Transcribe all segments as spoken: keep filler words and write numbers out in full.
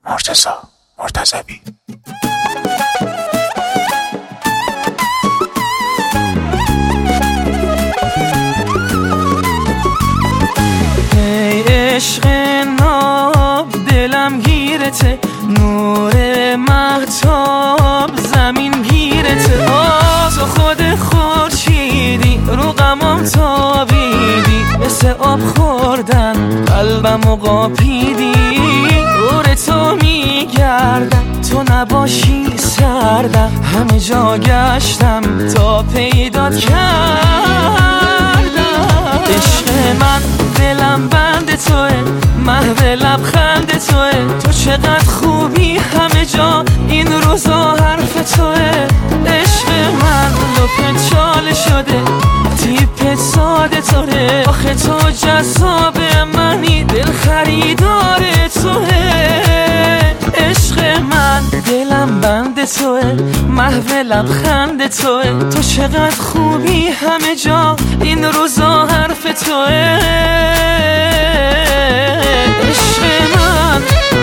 مرتضی مرتضوی. ای عشق ناب دلم گیرته، نور مهتاب زمین گیرته. آه تو خود خورشیدی رو غمام تابیدی، مثل آب خوردن قلبم و قاپیدی. دور تو میگردم تو نباشی سردم، همه جا گشتم تا پیدات کردم. عشق من دلم بند توه، محو لبخند توه. تو چقدر خوبی همه جا این روزا حرف توه. عشق من لپت چاله شده، تیپت ساده توه. آخه تو جذاب منی، دل خریدار توه. عشق من دلم بند توه، محو لبخند توه. تو چقدر خوبی همه جا این روزا حرف توه. عشق من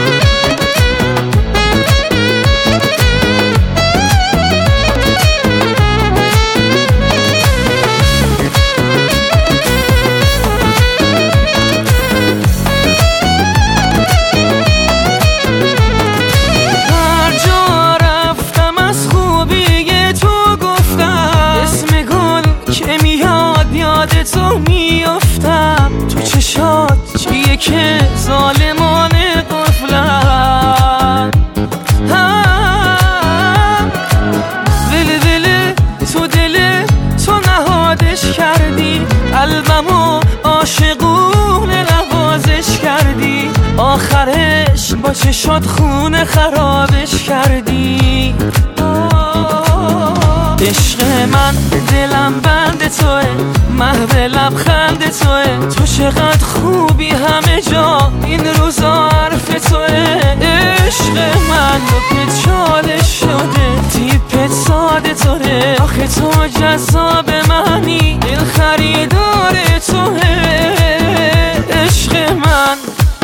تو میافتم، تو چشات چیه که ظالمانه قفلم. وله وله تو دل تو نهادش کردی، قلبمو عاشقونه نوازش کردی. آخرش با چشات خونه خرابش کردی. عشق من دلم بند توه، محو لبخند توه. تو چقدر خوبی همه جا این روزا حرف توه. عشق من لپت چاله شده، تیپت ساده توه. آخه تو جذاب منی، دل خریدار توه. عشق من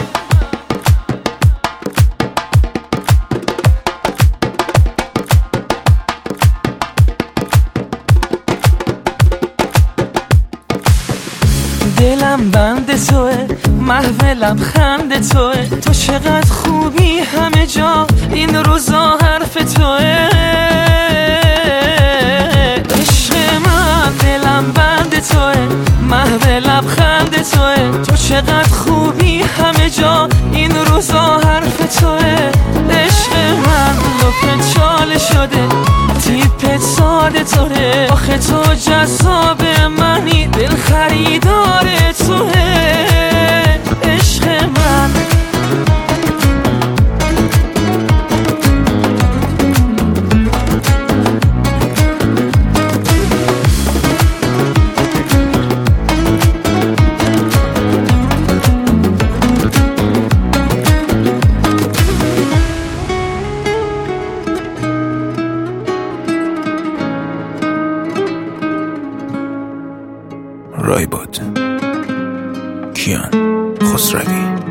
دلم بند توه، محو لبخند توه. تو چقدر خوبی همه جا این روزا حرف توه. عشق من دلم بند توه، محو لبخند توه. تو چقدر خوبی همه جا این روزا حرف توه. عشق من لپت چاله شده، تیپت ساده توه. آخه تو جذاب منی، دل خریدار توه. عشق من رایباد کیان خسروی.